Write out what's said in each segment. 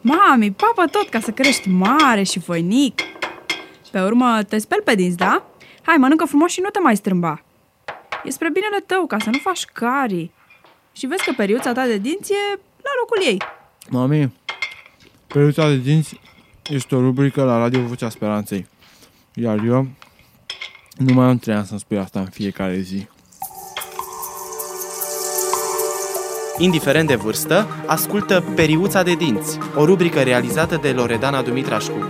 Mami, papă tot ca să crești mare și voinic. Pe urmă te speli pe dinți, da? Hai, mănâncă frumos și nu te mai strâmba. E spre binele tău, ca să nu faci carii. Și vezi că periuța ta de dinți e la locul ei. Mami, periuța de dinți este o rubrică la Radio Vocea Speranței. Iar eu nu mai am 3 ani să-mi spui asta în fiecare zi. Indiferent de vârstă, ascultă Periuța de dinți, o rubrică realizată de Loredana Dumitrașcu.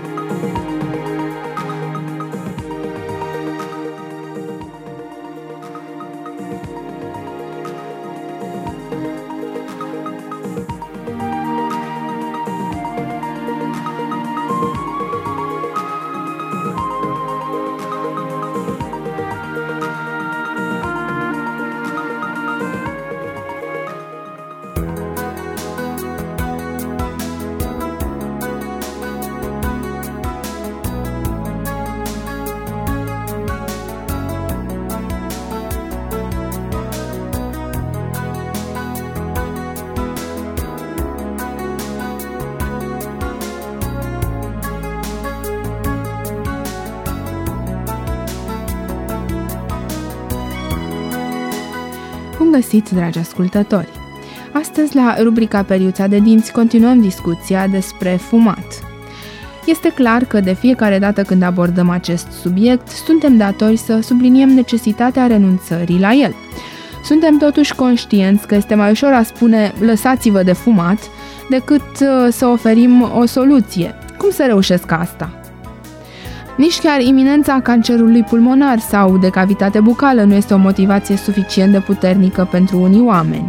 Bun găsit, dragi ascultători! Astăzi, la rubrica Periuța de dinți, continuăm discuția despre fumat. Este clar că de fiecare dată când abordăm acest subiect, suntem datori să subliniem necesitatea renunțării la el. Suntem totuși conștienți că este mai ușor a spune lăsați-vă de fumat decât să oferim o soluție. Cum să reușesc asta? Nici chiar iminența cancerului pulmonar sau de cavitate bucală nu este o motivație suficient de puternică pentru unii oameni.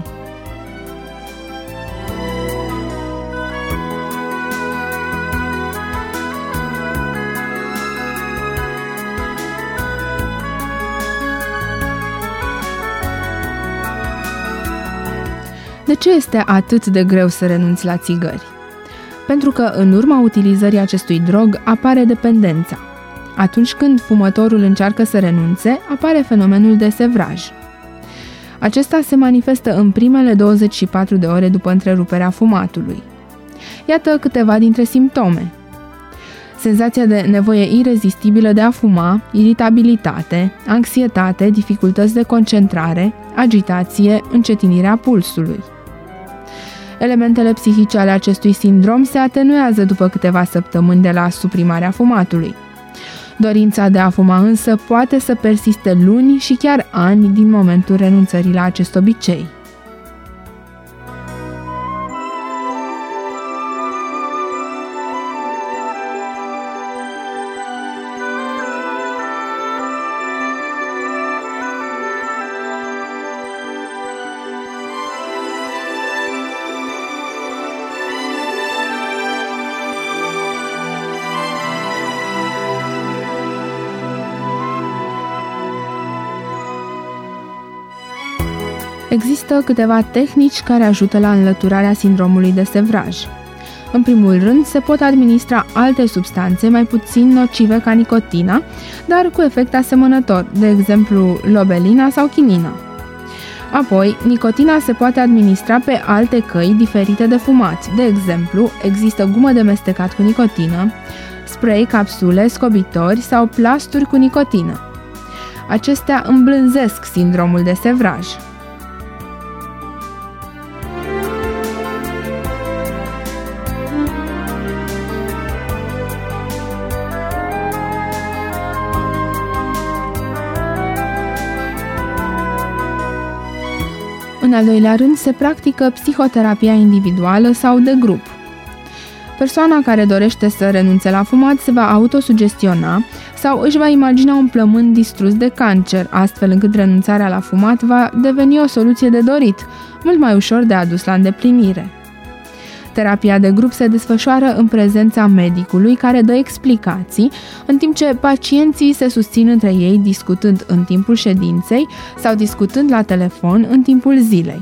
De ce este atât de greu să renunți la țigări? Pentru că în urma utilizării acestui drog apare dependența. Atunci când fumătorul încearcă să renunțe, apare fenomenul de sevraj. Acesta se manifestă în primele 24 de ore după întreruperea fumatului. Iată câteva dintre simptome. Senzația de nevoie irezistibilă de a fuma, iritabilitate, anxietate, dificultăți de concentrare, agitație, încetinirea pulsului. Elementele psihice ale acestui sindrom se atenuează după câteva săptămâni de la suprimarea fumatului. Dorința de a fuma însă poate să persiste luni și chiar ani din momentul renunțării la acest obicei. Există câteva tehnici care ajută la înlăturarea sindromului de sevraj. În primul rând, se pot administra alte substanțe mai puțin nocive ca nicotina, dar cu efect asemănător, de exemplu lobelina sau chinina. Apoi, nicotina se poate administra pe alte căi diferite de fumat. De exemplu, există gumă de mestecat cu nicotină, spray, capsule, scobitori sau plasturi cu nicotină. Acestea îmblânzesc sindromul de sevraj. În al doilea rând, se practică psihoterapia individuală sau de grup. Persoana care dorește să renunțe la fumat se va autosugestiona sau își va imagina un plămân distrus de cancer, astfel încât renunțarea la fumat va deveni o soluție de dorit, mult mai ușor de adus la îndeplinire. Terapia de grup se desfășoară în prezența medicului care dă explicații, în timp ce pacienții se susțin între ei discutând în timpul ședinței sau discutând la telefon în timpul zilei.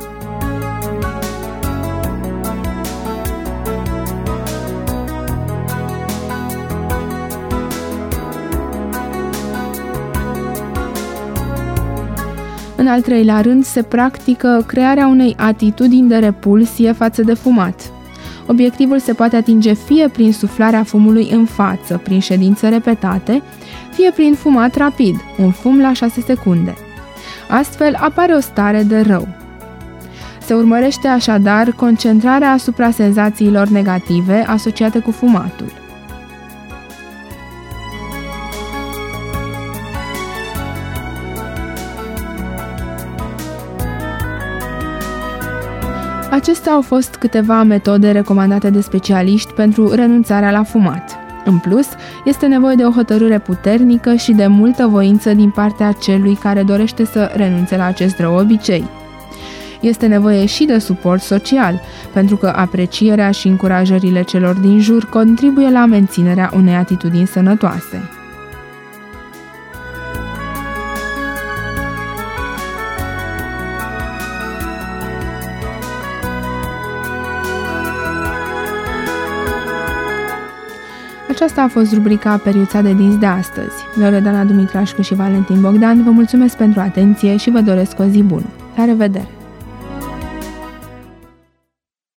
În al treilea rând, se practică crearea unei atitudini de repulsie față de fumat. Obiectivul se poate atinge fie prin suflarea fumului în față, prin ședințe repetate, fie prin fumat rapid, un fum la 6 secunde. Astfel apare o stare de rău. Se urmărește așadar concentrarea asupra senzațiilor negative asociate cu fumatul. Acestea au fost câteva metode recomandate de specialiști pentru renunțarea la fumat. În plus, este nevoie de o hotărâre puternică și de multă voință din partea celui care dorește să renunțe la acest rău obicei. Este nevoie și de suport social, pentru că aprecierea și încurajările celor din jur contribuie la menținerea unei atitudini sănătoase. Aceasta a fost rubrica Periuța de dinți de astăzi. Loredana Dumitrașcu și Valentin Bogdan vă mulțumesc pentru atenție și vă doresc o zi bună. La revedere!